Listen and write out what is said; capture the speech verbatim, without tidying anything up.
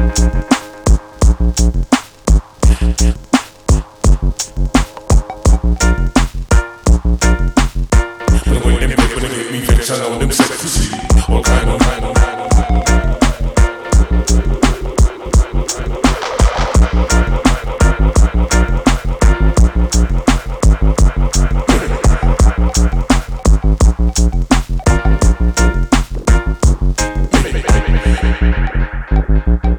When them get when they make me venture on them set to see all kind of kind